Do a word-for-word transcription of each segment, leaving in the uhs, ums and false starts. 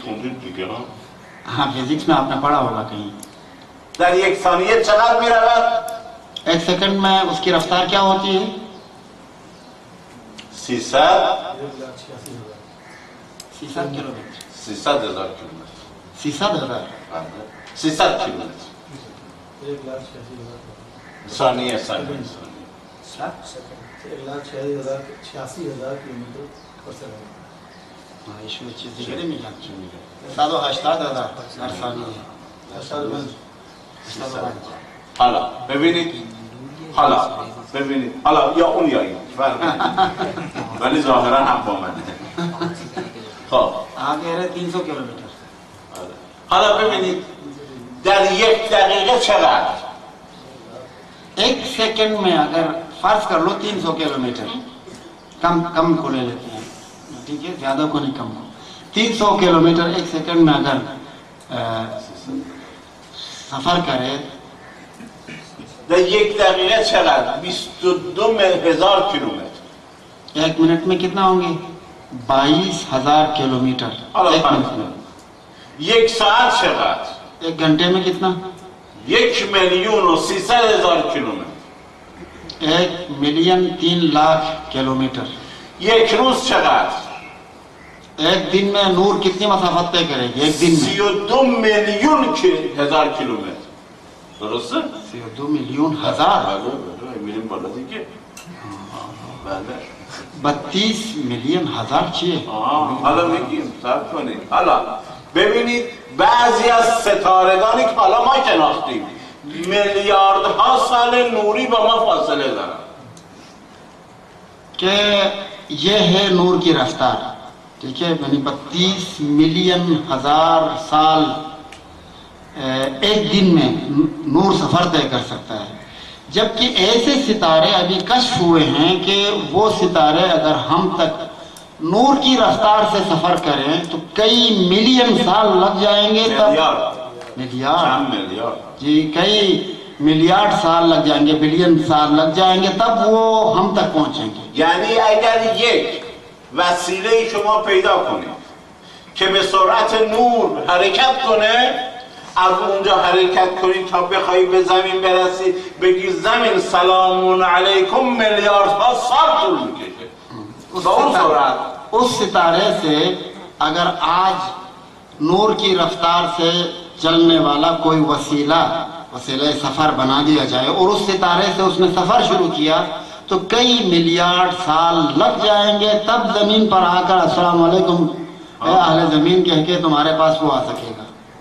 خوندید دیگه ها؟ हाँ फिजिक्स में आपने पढ़ा होगा कहीं। در یک ثانیه چقدر میرود؟ एक सेकंड में उसकी रफ्तार क्या होती है? سیصد सीसद किलोमीटर। سیصد هزار کیلومتر. सीसद हजार سیصد کیلومتر. ثانیه ثانیه एक लाख छियासी हजार छियासी हजार किलोमीटर पर सेकंड। हाँ इसमें चीज़ दिखने में जाती है। सादो हश्ताद हजार हर सानिये। حالا ببینید حالا ببینید حالا یا اون یا این فرق ولی ظاهرا هم با منه. خب आगे रहे तीन सौ किलोमीटर। حالا ببینید در یک دقیقه چقدر؟ एक सेकंड में अगर फर्ज कर लो तीन सौ किलोमीटर, कम कम को ले लेते हैं, ठीक है, ज्यादा को नहीं, कम को। तीन सौ किलोमीटर एक सेकंड में अगर आ, सफर करे در یک دقیقه چقدر؟ بیست و دو هزار کیلومتر. एक मिनट में कितना होंगे? बाईस हजार किलोमीटर एक मिनट में। یک ساعت چقدر؟ एक घंटे में कितना? یک میلیون و سیصد هزار کیلومتر. एक मिलियन तीन लाख किलोमीटर। یک روز چقدر؟ एक दिन में नूर कितनी मसाफत तय करेगी एक दिन में? سی و دو میلیون هزار کیلومتر. درسته؟ سی و دو میلیون हजार بله بله میریم بالا دیگه. بله. बत्तीस मिलियन हजार چیه؟ آه حالا میگیم صبر کنید. حالا ببینید بعضی از ستارگانی که حالا ما شناختیم میلیاردها سال نوری با ما فاصله دارن. कि ये है नूर की रफ्तार, ठीक है, यानी बत्तीस मिलियन हजार साल एक दिन में नूर सफर तय कर सकता है। जबकि ऐसे सितारे अभी कश्फ हुए हैं कि वो सितारे अगर हम तक नूर की रफ्तार से सफर करें तो कई मिलियन साल लग जाएंगे। तब मिलियार्ड मिलियार्ड जी कई मिलियार्ड साल लग जाएंगे, बिलियन साल लग जाएंगे, तब वो हम तक पहुंचेंगे। یعنی اگر یک وسیله شما پیدا کنید که به سرعت نور حرکت کنه، از اونجا حرکت کنید تا بخوای به زمین برسی بگی زمین سلام علیکم میلیاردها سال طول میکشه با اون سرعت. उस सितारे से अगर आज नूर की रफ्तार से चलने वाला कोई वसीला वसीला सफर बना दिया जाए और उस सितारे से उसने सफर शुरू किया तो कई मिलियार्ड साल लग जाएंगे, तब जमीन पर आकर अस्सलाम वालेकुम अहले जमीन कह के तुम्हारे पास वो आ सकेगा।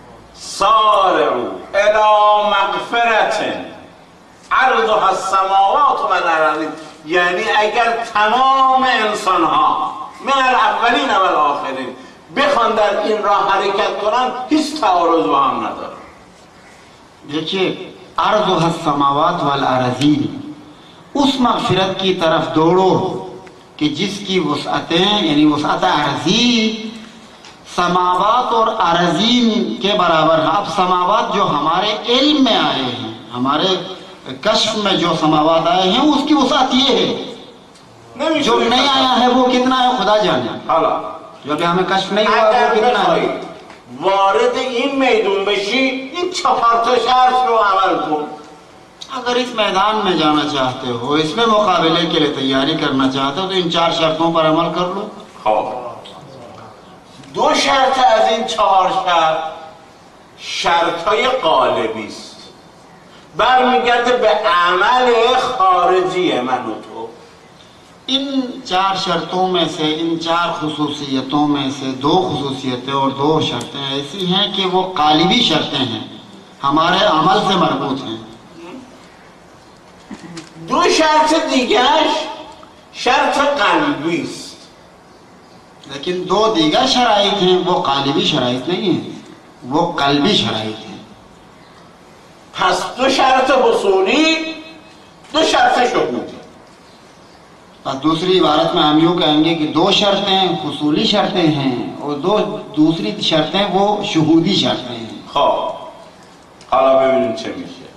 سارعوا الى مغفرة عرضها السماوات والارض. یعنی اگر تمام انسان ها من الاولین و الاخرین بخوان در این راه حرکت کنن هیچ تعارض با هم نداره. देखिए अर्ज़ हस्समावात वल अरज़ीन, उस मग़फ़िरत की तरफ दौड़ो कि जिसकी वसअतें यानी वसअत अर्ज़ी समावात और अरज़ीन के बराबर है। अब समावात जो हमारे इल्म में आए हैं, हमारे कश्फ में जो समावात आए हैं उसकी वसअत ये है, जो नहीं आया है वो कितना है खुदा जाने। जो कि हमें कश्फ नहीं हुआ वो कितना है। وارد این میدون بشی این چهار تا شرط رو عمل کن. अगर इस मैदान में जाना चाहते हो, इसमें मुकाबले के लिए तैयारी करना चाहते हो तो इन चार शर्तों पर अमल कर लो। خب دو شرط از این چهار شرط شرط‌های قالبی است، برمیگرده به عمل خارجی من و تو. इन चार शर्तों में से, इन चार खुसूसियतों में से दो खुसूसियतें और दो शर्तें ऐसी हैं कि वो कालिबी शर्तें हैं, हमारे अमल से मरबूत हैं। दो शर्त دیگرش شرط قلبی است. लेकिन दो दीगर शराइत हैं, वो कालिबी शराइत नहीं हैं, वो कल्बी शराइत हैं। پس دو شرط حصولی دو शर्त شهودی. और दूसरी इबारत में हम यूँ कहेंगे कि दो शर्तें हुसूली शर्तें हैं और दो दूसरी शर्तें वो शुहूदी शर्तें हैं। خب حالا ببینیم چه میشه.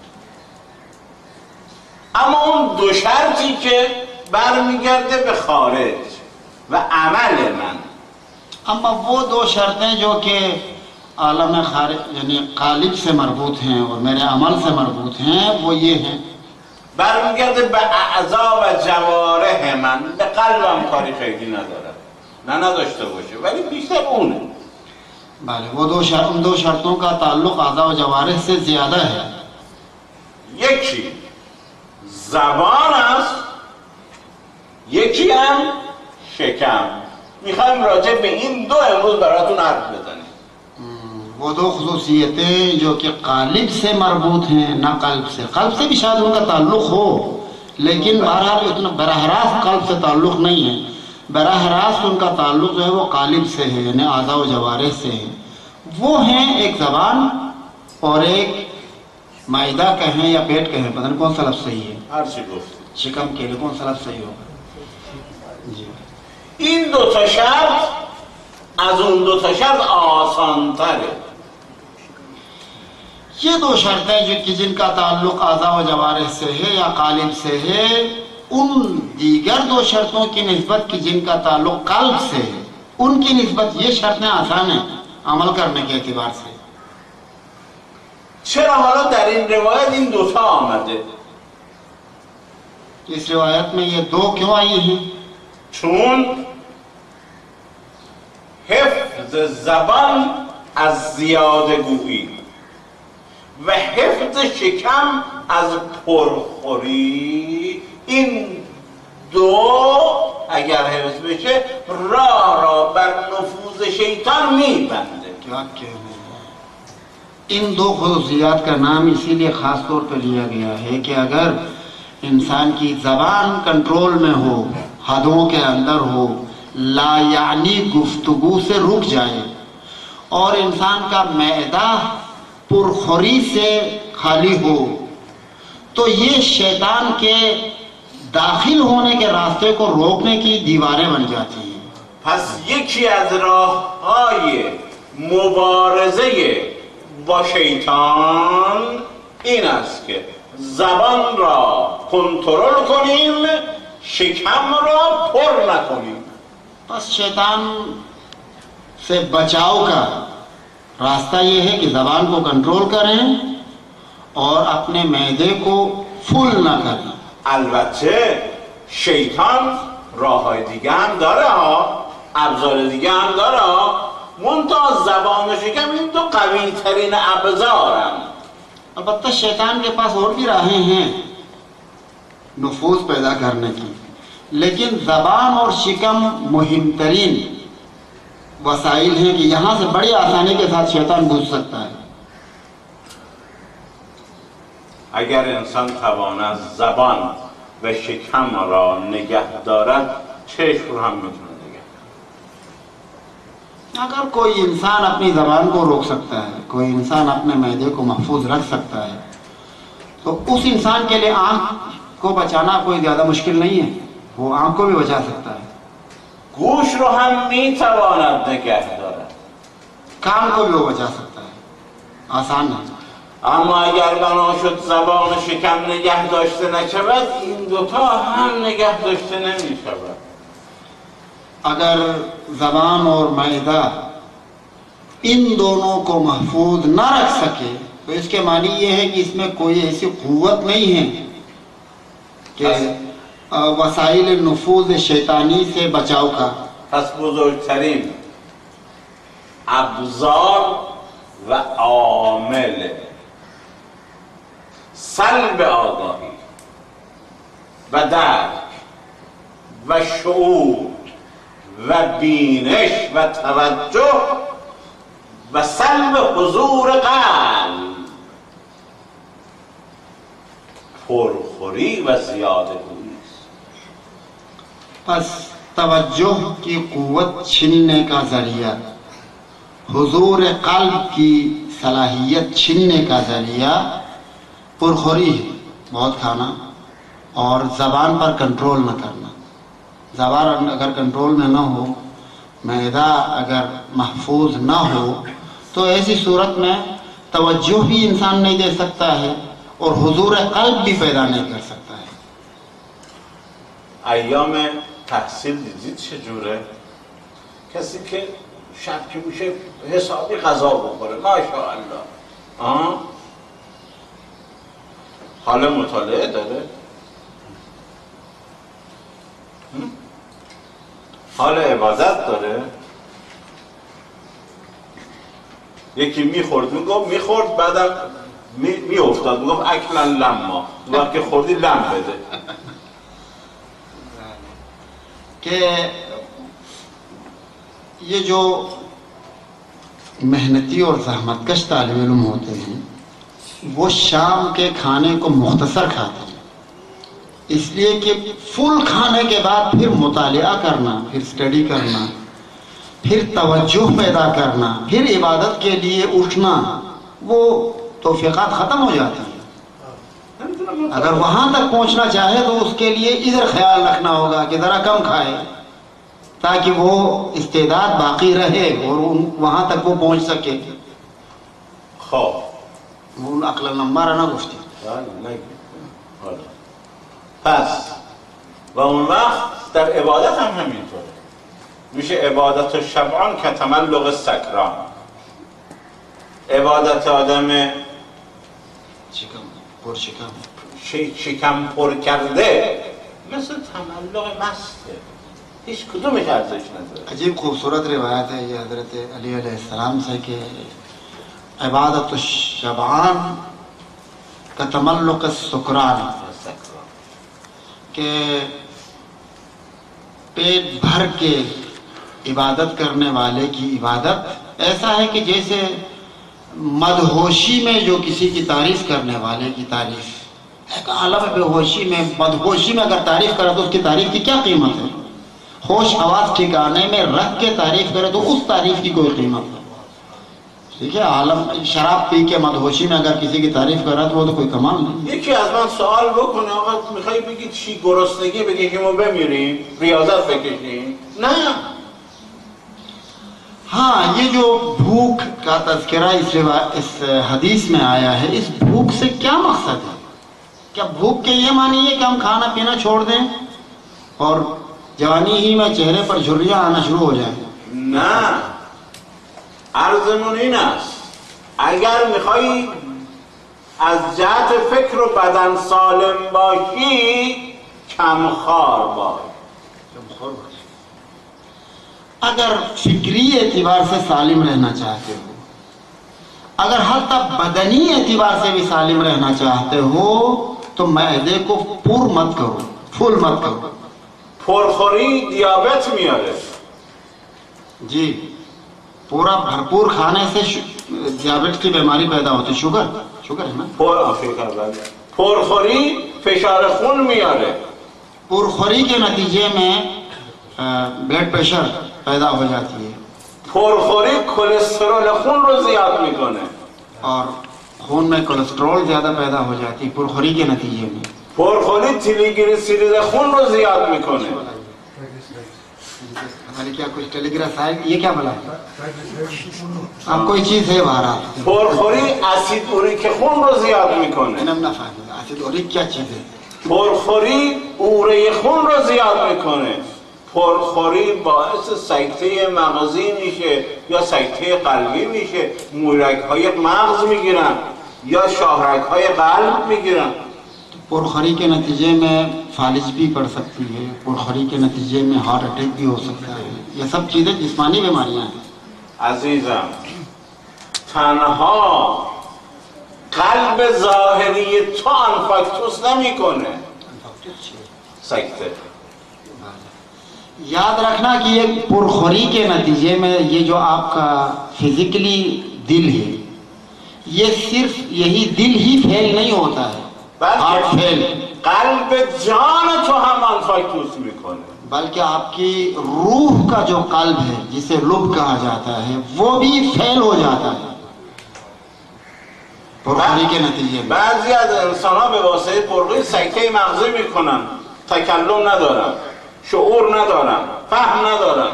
اما اون دو شرطی که برمیگرده به خارج و عمل من. अम्मा वो दो शर्तें जो कि आलम खारिज यानी कालिब से मरबूत हैं और मेरे अमल से मरबूत हैं, वो ये हैं برمیگرده به اعضا و جوارح من، به قلبم کاری خیلی نداره، نه نداشته باشه ولی بیشتر اونه. भले वो दो शर्त उन दो शर्तों का ताल्लुक आज़ा व जवारिह से ज़्यादा है। یکی زبان است، یکی هم شکم. میخوایم راجع به این دو امروز براتون حرف بزنیم. वो दो खुसूसियतें जो कि कालिब से मरबूत हैं ना कल्ब से। कल्ब से भी शायद उनका ताल्लुक हो, लेकिन बहरहाल उतना बराह रास्त कल्ब से ताल्लुक नहीं है। बराह रास्त उनका ताल्लुक जो है वो कालिब से है, यानी आज़ा व जवारिह से है। वो हैं एक ज़बान और एक मायदा कहें या पेट कहें, पता नहीं कौन सा लफ्ज़ सही है, هر چی گفتی. शिकम के लिए कौन सा लफ्ज़ सही होगा जी। این دو تا شرط از اون دو تا شرط آسان تره. ये दो शर्तें जो कि जिनका ताल्लुक आज़ा व जवारिह से है या कालिब से है, उन दीगर दो शर्तों की निस्बत की जिनका ताल्लुक कल्ब से है, उनकी निस्बत ये शर्तें आसान हैं अमल करने के एतबार से। چرا حالا در این روایت این دوتا آمده؟ इस रिवायत में ये दो क्यों आई हैं؟ چون حفظ زبان از زیاده گویی و حفظ شکم از پرخوری، این دو اگر حفظ بشه راه را بر نفوذ شیطان میبنده. क्या कहने इन दो खुसूसियात का नाम इसीलिए ख़ास तौर पर लिया गया है कि अगर इंसान की ज़बान कंट्रोल में हो, हदों के अंदर हो, लायानी गुफ्तगू से रुक जाए और इंसान का मैदा पुरखोरी से खाली हो, तो ये शैतान के दाखिल होने के रास्ते को रोकने की दीवारें बन जाती हैं। پس یکی از راه‌های مبارزه با شیطان این است که زبان را کنترل کنیم، شکم را پر نکنیم. बस शैतान से बचाव का रास्ता ये है कि ज़बान को कंट्रोल करें और अपने मैदे को फुल ना करें। البته شیطان راه‌های دیگه هم داره ها، ابزار دیگه هم داره ها، منتها زبان و شکم این دو قوی ترین ابزارن. अलबत्ता शैतान के पास और भी राहें हैं नफूस पैदा करने की, लेकिन ज़बान और शिकम मुहिम तरीन वसाइल हैं कि यहाँ से बड़ी आसानी के साथ शैतान घुस सकता है। اگر انسان تواند زبان و شکم را نگه دارد، چشم رو هم میتونه نگه دارد. अगर कोई इंसान अपनी ज़बान को रोक सकता है, कोई इंसान अपने मैदे को महफूज रख सकता है, तो उस इंसान के लिए आँख को बचाना कोई ज़्यादा मुश्किल नहीं है, वो आँख को भी बचा सकता है। گوش رو هم میتواند نگه دارد. कान को भी वो बचा सकता है, आसान है। اما اگر بنا شد زبان و شکم نگه داشته نشود، این دوتا هم نگه داشته نمی شود. अगर ज़बान और मैदा इन दोनों को महफूज न रख सके तो इसके मानी ये है कि इसमें कोई ऐसी क़ुव्वत नहीं है कि वसाइल नफूज शैतानी से बचाव का। پس بزرگترین ابزار و عامل سلب آگاهی و درک و شعور و بینش و توجه و سلب حضور قلب پرخوری و زیاده گویی است. बस तवज्जो की कुव्वत छीनने का जरिया, हुजूर कल्ब की सलाहियत छीनने का जरिया पुरखोरी है, बहुत खाना और ज़बान पर कंट्रोल न करना। ज़बान अगर कंट्रोल में न हो, मैदा अगर महफूज न हो, तो ऐसी सूरत में तवज्जो भी इंसान नहीं दे सकता है और हुजूर कल्ब भी पैदा नहीं कर सकता है। ایام تحصیل دیدید چجوره؟ کسی که شب که میشه حسابی غذا بخوره ماشاءالله. آه حال مطالعه داره، حال عبادت داره. یکی میخورد میگفت میخورد بعدم می, می افتاد میگفت اکلا لما، وقتی خوردی لم بده. کہ یہ جو محنتی اور زحمت کش طالب علم ہوتے ہیں وہ شام کے کھانے کو مختصر کھاتے ہیں، اس لیے کہ فل کھانے کے بعد پھر مطالعہ کرنا، پھر اسٹڈی کرنا، پھر توجہ پیدا کرنا، پھر عبادت کے لیے اٹھنا، وہ توفیقات ختم ہو جاتی ہیں۔ اگر وہاں تک پہنچنا چاہے تو اس کے لیے ادھر خیال رکھنا ہوگا کہ ذرا کم کھائے تاکہ وہ استعداد باقی رہے اور وہاں تک وہ پہنچ سکے۔ خب اون عقل لما را نگفتی. پس و اون وقت در عبادت هم همینطوره، میشه عبادت شبعان که تملق سکران. عبادت آدم شکم پر شکم شکم پر کرده مثل تملق مسته، هیچ کدومش ارزش نداره. عجیب خوبصورت روایت ہے یہ حضرت علی علیہ السلام سے کہ عبادت الشبعان کا تملق السکران، کہ پیٹ بھر کے عبادت کرنے والے کی عبادت ایسا ہے کہ جیسے مدہوشی میں جو کسی کی تعریف کرنے والے کی تعریف، ایک عالم بے ہوشی میں مدہوشی میں اگر تعریف کرے تو اس کی تعریف کی کیا قیمت ہے؟ ہوش حواس ٹھکانے میں رکھ کے تعریف کرے تو اس تعریف کی کوئی قیمت ہے۔ ٹھیک ہے، عالم شراب پی کے مدہوشی میں اگر کسی کی تعریف کر رہا تو وہ تو کوئی کمال نہیں۔ یکی از من سوال بکنه آقا میخوای بگی چی گرسنگی بکشیم و بمیریم، ریاضت بکشیم؟ نه. ہاں یہ جو بھوک کا تذکرہ اس اس حدیث میں آیا ہے، اس بھوک سے کیا مقصد ہے؟ کیا بھوک کے یہ معنی ہے کہ ہم کھانا پینا چھوڑ دیں اور جوانی ہی میں چہرے پر جھریاں آنا شروع ہو جائیں؟ نه، عرضمون این است اگر میخوایی از جهت فکر و بدن سالم باشی کمخوار باش. اگر فکری اعتبار سے سالم رہنا چاہتے ہو، اگر حتی بدنی اعتبار سے بھی سالم رہنا چاہتے ہو تو معدے کو پر مت کرو، فل مت کرو۔ پرخوری دیابت میاره. جی، پورا بھرپور کھانے سے دیابت کی بیماری پیدا ہوتی، شوگر شوگر ہے نا۔ پر پرخوری فشار خون میاره. پرخوری کے نتیجے میں بلڈ پریشر پیدا ہو جاتی ہے، پرخوری کلسترول خون رو زیاد میکنه اور خون میں کولیسٹرول زیادہ پیدا ہو جاتی ہے پرخوری کے نتیجے میں۔ پرخوری تریگلیسیرید خون رو زیاد میکنه۔ کیا کچھ ٹیلی گراف ہے، یہ کیا بلا ہے؟ اب کوئی چیز ہے باہر۔ پرخوری اسید اوریک خون رو زیاد میکنه۔ اینم نفهمیدم اسید اوریک کیا چیز ہے؟ پرخوری اوره خون رو زیاد میکنه. پرخوری باعث سکته مغزی میشه یا سکته قلبی میشه، مورک های مغز میگیرن یا شاهرگ های قلب میگیرن. پرخوری کے نتیجے میں فالج بھی پڑ سکتی ہے، پرخوری کے نتیجے میں ہارٹ اٹیک بھی ہو سکتا ہے، یہ سب چیزیں جسمانی بیماریاں ہیں۔ عزیزم تنها قلب ظاهری تو انفاکتوس نمیکنه، سکته. یاد رکھنا کہ یہ پرخوری کے نتیجے میں یہ جو آپ کا فزیکلی دل ہے، یہ صرف یہی دل ہی فیل نہیں ہوتا ہے، ہارٹ فیل، قلب جان تو هم انفاکتوس میکنه، بلکہ آپ کی روح کا جو قلب ہے جسے لب کہا جاتا ہے وہ بھی فیل ہو جاتا ہے پرخوری کے نتیجے میں۔ بعضی از انسان‌ها به واسطه پرخوری سکته مغزی میکنن، تکلم ندارن، شعور ندارن، فهم ندارن.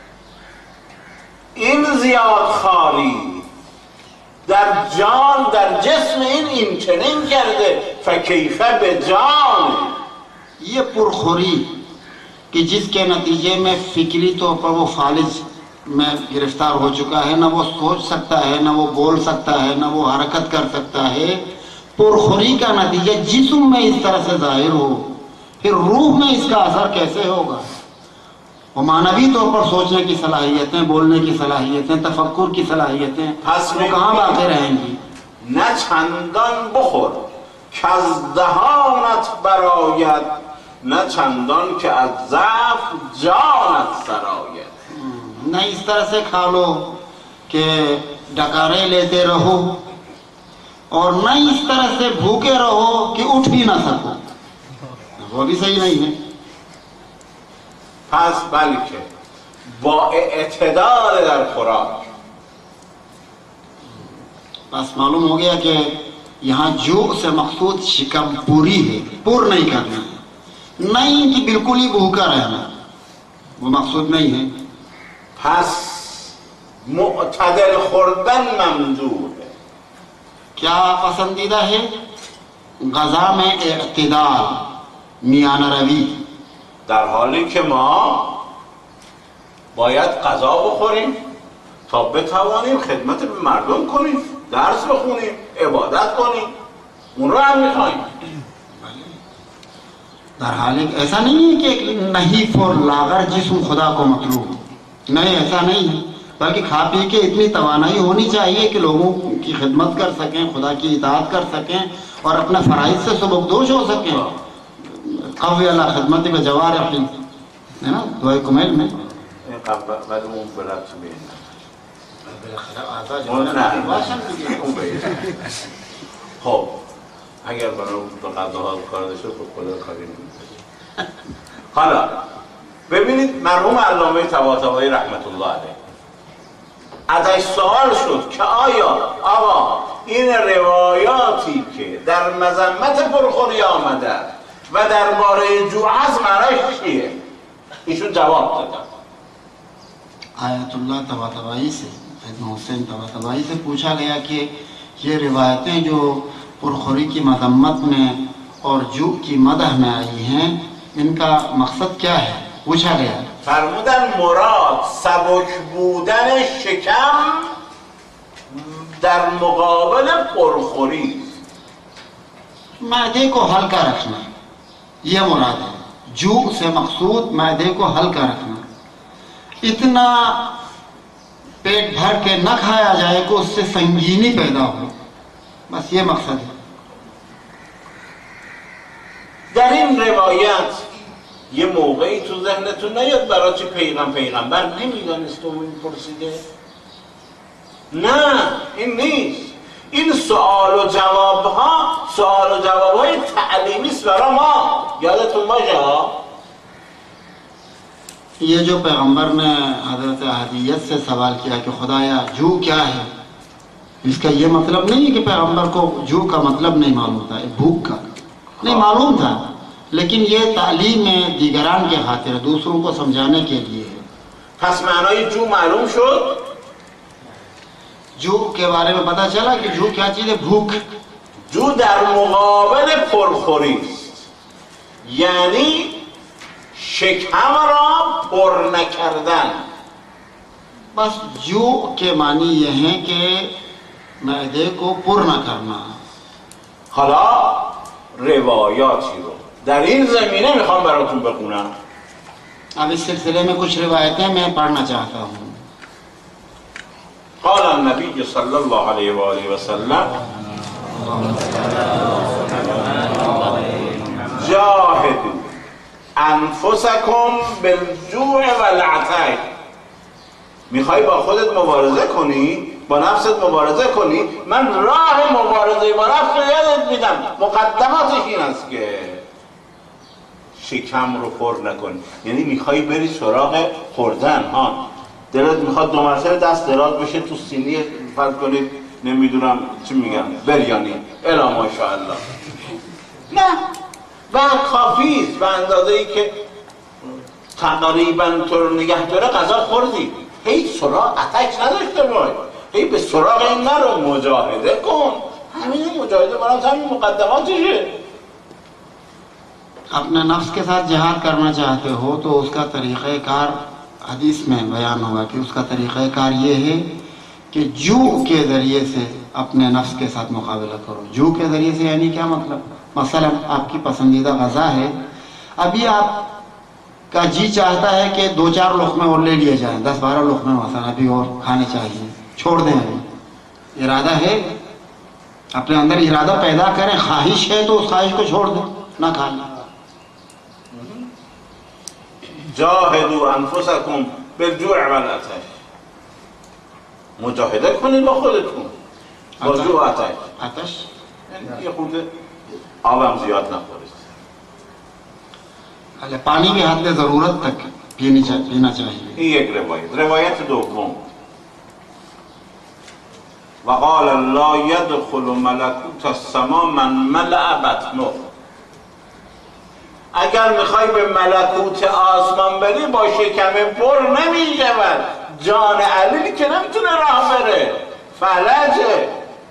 این زیادخواری در جان در جسم این این چنین کرده فکیفه به جان. یہ پرخوری کہ جس کے نتیجے میں فکری طور پر وہ فالج में गिरफ्तार हो चुका है, ना वो सोच सकता है, ना वो बोल सकता है, ना वो हरकत कर सकता है। पुरखोरी का नतीजा जिस्म में इस तरह से जाहिर हो, फिर रूह में इसका असर कैसे होगा? वो मानवी तौर पर सोचने की सलाहियतें, बोलने की सलाहियतें, तफक्कुर की सलाहियतें वो कहाँ बाकी रहेंगी? न चندان بخور که از دهانت برآید، نه چندان که از ضعف جانت سرآید. न इस तरह से खा लो कि डकारे लेते रहो, और न इस तरह से भूखे रहो कि उठ भी ना सको, वो भी सही नहीं है। پس بلکه با اعتدال در خوراک، बस मालूम हो गया कि यहाँ जो से मकसूद शिकम पूरी है, पूर नहीं करना है, नहीं कि बिल्कुल ही भूखा रहना, वो मकसूद नहीं है। پس معتدل خوردن ممدوحه. क्या पसंदीदा है? गजा में इत्तिदाल, मियाना रवी। در حالی که ما باید غذا بخوریم تا بتوانیم خدمت به مردم کنیم، درس بخونیم، عبادت کنیم، اون رو هم میخواییم. در حالی ऐसा नहीं है कि एक नहीफ और लागर जिस्म खुदा को मतलूब, नहीं ऐसा नहीं है, बल्कि खा पी के इतनी तवानाई होनी चाहिए कि लोगों की खिदमत कर सकें, खुदा की इताअत कर सकें और अपने फराइज से सुबकदोश हो सकें। कव्वे अला खिदमत में जवार है ना दुआ कुमैल में। بعد اون برات میاد. بالاخره اعضا اون جمعه نه باشن دیگه. اون باید. خب اگر برای غذاها کار داشته خب خدا کاری نمی‌کنه. حالا ببینید مرحوم علامه طباطبایی رحمت الله علیه ازش سوال شد که آیا آقا این روایاتی که در مذمت پرخوری آمده و درباره جوع هست معناش چیه؟ ایشون جواب دادن. आयतुल्लाह तबातबाई से, हुसैन तबातबाई से पूछा गया कि ये रिवायतें जो पुरखोरी की मजम्मत में और जूब की मदह में आई हैं, इनका मकसद क्या है? पूछा गया। فرمودن مراد سبک بودن شکم در مقابل پرخوری، मैदे को हल्का रखना, यह मुराद है। जूब से मकसूद मैदे को हल्का रखना, इतना पेट भर के न खाया जाए कि उससे संगीनी पैदा हो, बस ये मकसद है। در این روایت یه موقعی تو ذهنتون نیاد برای چی پیغم پیغمبر نمیدانست و این پرسیده؟ نه این نیست. این سوال و جواب ها سوال و جواب های تعلیمی است برای ما. یادتون باشه ها ये जो पैगंबर ने हजरत हदीयत से सवाल किया कि खुदाया जू क्या है, इसका ये मतलब नहीं है कि पैगंबर को जू का मतलब नहीं मालूम था, भूख का नहीं मालूम था, लेकिन ये तालीम में दीगरान के खातिर दूसरों को समझाने के लिए है। پس معنای جو معلوم شد. जू के बारे में पता चला कि जू क्या चीज है, भूख। جو در مقابل پرخوری است، یعنی شکم را پر نکردن. बस जू के मानी ये है कि मैदे को पुर न करना। حالا روایاتی رو در این زمینه میخوام براتون بخونم. अब इस सिलसिले में कुछ रिवायतें मैं पढ़ना चाहता हूँ। قال النبي صلى الله عليه وآله وسلم جاهدوا انفسکم بالجوع والعطش. میخوای با خودت مبارزه کنی، با نفست مبارزه کنی، من راه مبارزه با نفس رو یادت میدم. مقدماتش این است که شکم رو پر نکنی، یعنی میخوای بری سراغ خوردن ها، دلت میخواد دو مرتبه دست دراز بشه تو سینی فرض کنید نمیدونم چی میگم بریانی الا ماشاءالله. نه و کافی است به اندازه ای که تقریبا تو رو نگه داره غذا خوردی، هی سراغ اتک نداشته باش، هی به سراغ این نرو، مجاهده کن. همین مجاهده برات همین مقدماتشه. अपने नफ्स के साथ जिहाद करना चाहते हो तो उसका तरीक़ाकार हदीस में बयान होगा कि उसका तरीक़ाकार ये है कि जू के ज़रिए से अपने नफ्स के साथ मुकाबला करो। जू के ज़रिए से यानी क्या मतलब, मसलन आपकी पसंदीदा गज़ा है, अभी आपका जी चाहता है कि दो चार लुक़मे और ले लिए जाएं, दस बारह लुक़मे मसलन अभी और खाने चाहिए, छोड़ दें। अभी इरादा है, अपने अंदर इरादा पैदा करें, ख्वाहिश है तो उस ख्वाहिश को छोड़ दें, ना खाना। जाहिदू अनफुसकुम बिल-जुअ वल-अतश, मुजाहिदा کنید با خودتون با جو آتش. आतश یعنی یه خورده آبم زیاد نخورید. अरे पानी भी हद ज़रूरत तक पीनी चाहिए, पीना चाहिए। این یک روایت. روایت دوم وقال لا يدخل ملکوت السما من ملأ بطنه، اگر میخوای به ملکوت آسمان بری با شکم پر نمیشود. جان علی که نمیتونه راه بره، فلجه.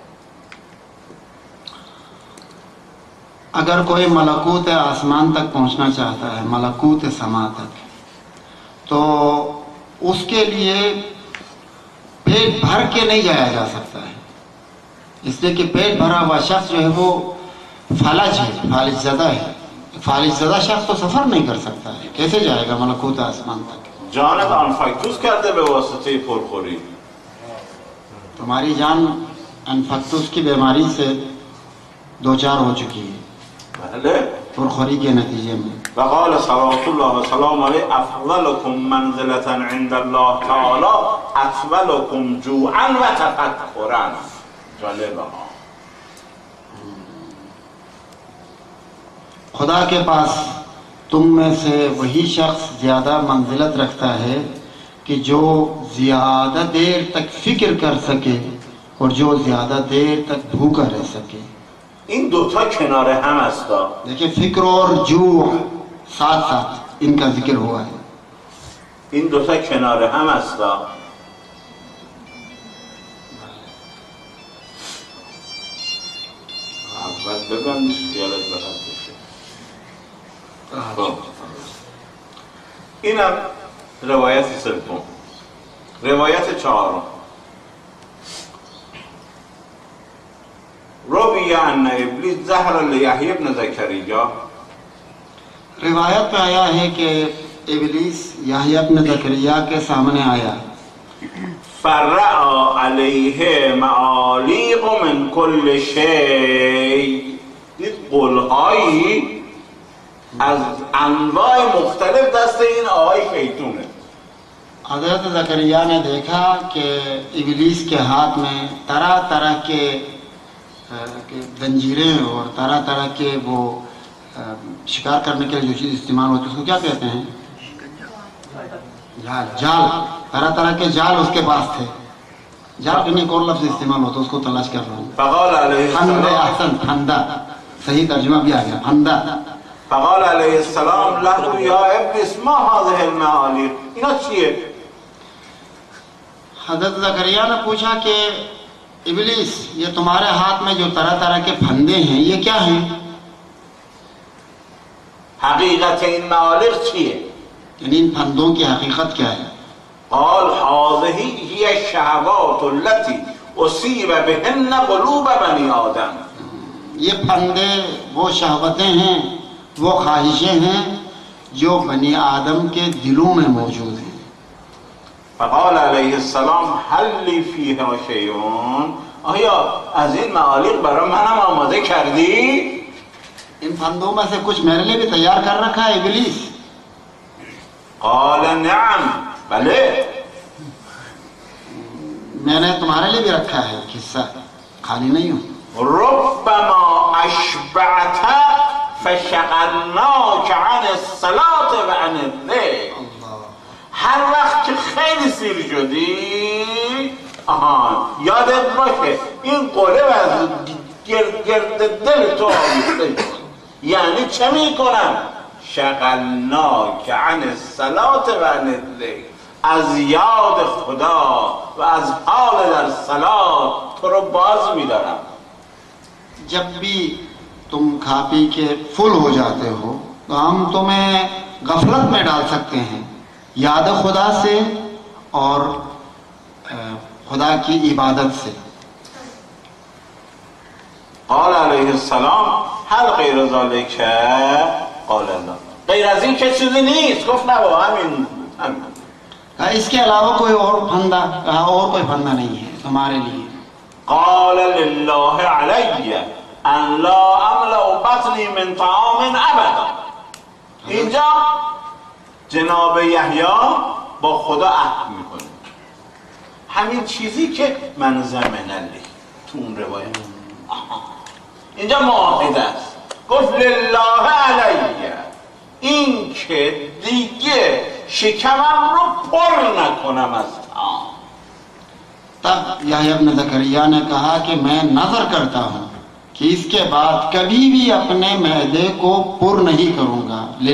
अगर कोई मलकूत आसमान तक पहुंचना चाहता है, मलकूत समा तक, तो उसके लिए पेट भर के नहीं जाया जा सकता है, इसलिए कि पेट भरा हुआ शख्स जो है वो फालिज है, फालिज ज़दा है। फालिज ज़दा शख्स तो सफ़र नहीं कर सकता है, कैसे जाएगा मलकूत आसमान तक। جانت آنفاکتوس کرده به واسطه پرخوری. तुम्हारी जान अनफक्तुस की बीमारी से दो चार हो चुकी है, بله. पुरखोरी के नतीजे में। وقال صلوات الله وسلام علیه افضلکم منزلة عند الله تعالی اطولکم جوعا و تفکرا. جالبه ها. खुदा के पास तुम में से वही शख्स ज़्यादा मंजिलत रखता है कि जो ज़्यादा देर तक फिक्र कर सके और जो ज़्यादा देर तक भूखा रह सके। این دوتا کنار هم هستا. देखिए फिक्र और जू साथ साथ इनका जिक्र हुआ है। این دوتا کنار هم هستا. اول ببندش خیالت راحت بشه. خب اینم روایت سوم. روایت چهارم روی ان ابلیس ظهر لیحیی ابن زکریا. रिवायत में आया है कि इबलीस याहिया इब्न ज़करिया के सामने आया। فرع علیه معالیق من کل شی. دید قلهایی از انواع مختلف دست این آقای شیطونه. हज़रत ज़करिया ने देखा कि इबलीस के हाथ में तरह तरह के के जंजीरें और तरह तरह के वो शिकार करने के लिए जो चीज़ इस्तेमाल होती है उसको क्या कहते हैं, जाल। जाल, तरह तरह के जाल उसके पास थे। जाल करने को और लफ्ज़ इस्तेमाल होता है, उसको तलाश कर रहा हूँ। فقال علیه फंदा, السلام अहसन, फंदा, सही तर्जुमा भी आ गया, फंदा। فقال علیه السلام له یا ابلیس ما هذه المعالیق. اینا چیه؟ हज़रत ज़करिया ने पूछा कि इबलीस ये तुम्हारे हाथ में जो तरह तरह के फंदे हैं ये क्या हैं। حقیقت این معالق چیه؟ यानी इन फंदों की हकीकत क्या है। قال هذه هي الشهوات التي اصیب بهن قلوب بنی آدم. ये फंदे वो शहवतें हैं, वो ख्वाहिशें हैं जो बनी आदम के दिलों में मौजूद हैं। فقال علیه السلام هل لی فیها شیء. آیا از این معالق برای منم آماده کردی؟ इन फंदों में से कुछ मेरे लिए भी तैयार कर रखा है इबलीस। قال نعم. بله. मैंने तुम्हारे लिए भी रखा है हिस्सा, खाली नहीं हूँ। ربما اشبعت فشغلناك عن الصلاة و عن الذکر. هر وقت که خیلی سیر شدی، آها یادت باشه این قلب از گرد گرد دل تو آویخته. یعنی چه میکنم؟ شغلناک عن الصلاة و عن الذکر. از یاد خدا و از حال در صلاة تو رو باز میدارم. जब भी तुम खा पी के फुल हो जाते हो तो हम तुम्हें गफलत में डाल सकते हैं, याद खुदा से और अ, खुदा की इबादत से। قال علیه السلام هل غیر ذالک قال الله، غیر از این که چیزی نیست. گفت نه بابا همین همین. कहा इसके अलावा कोई और फंदा, कहा और कोई फंदा नहीं है तुम्हारे लिए। قال لله علی ان لا املأ بطنی من طعام ابدا. اینجا جناب یحیی با خدا عهد میکنه همین چیزی که من زمنلی تو اون روایت اینجا معاهده است. گفت لله علیه، این که دیگه شکمم رو پر نکنم از طعام. तब याह्या इब्न ज़करिया ने कहा कि मैं नजर करता हूँ कि इसके बाद कभी भी अपने मैदे को पुर नहीं करूँगा।